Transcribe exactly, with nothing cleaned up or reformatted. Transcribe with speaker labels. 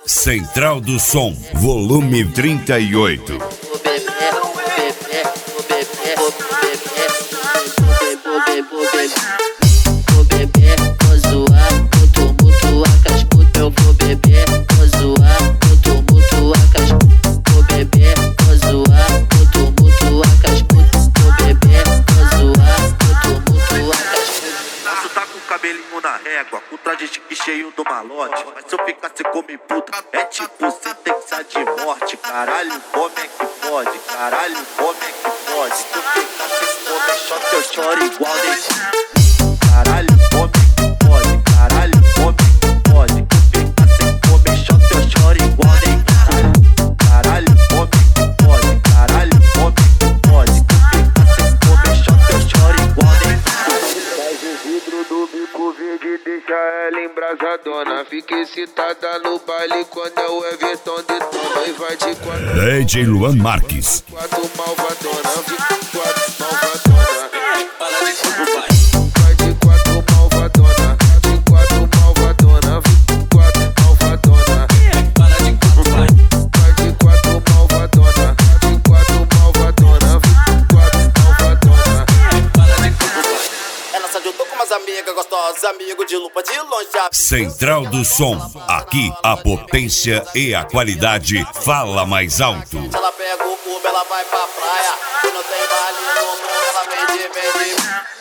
Speaker 1: Central do Som, volume trinta e oito.
Speaker 2: Vou beber, vou zoar, vou tumultuar com as putas. Eu vou beber, vou zoar, vou tumultuar com as putas. Vou beber, vou zoar, vou tumultuar com as putas. Vou beber, vou zoar, vou tumultuar com as putas.
Speaker 3: Posso tá com o cabelinho na régua, com traje chique cheio do malote. Mas se eu ficasse come puta, é tipo sentença de morte. Caralho, como é que pode? Caralho, como é que pode? Se eu ficasse come shot, eu choro igual nem. Caralho, como é que pode? Caralho, como é que pode? Se eu ficasse come shot, eu choro igual nem. Caralho, como é que pode? Caralho, como é que pode? Se eu ficasse come shot, eu choro igual nem.
Speaker 4: Faz o vidro do bico verde, deixa ela embrasadona. Fica excitada no baile quando é o Everton detona. E vai de quatro.
Speaker 1: D J Luan Marques.
Speaker 4: Quatro malvadona, fica quatro malvadona. Vai de quatro malvadona, de quatro malvadona, fica quatro malvadona. Vai de quatro malvadona, de quatro malvadona, fica quatro malvadona.
Speaker 5: Ela se ajudou com umas amigas gostosas, amigo de lupa de longe.
Speaker 1: Central do Som, aqui a potência e a qualidade fala mais alto.
Speaker 5: Ela pega o cubo, ela vai pra praia. E não tem baile no mundo, ela vem de, vem de.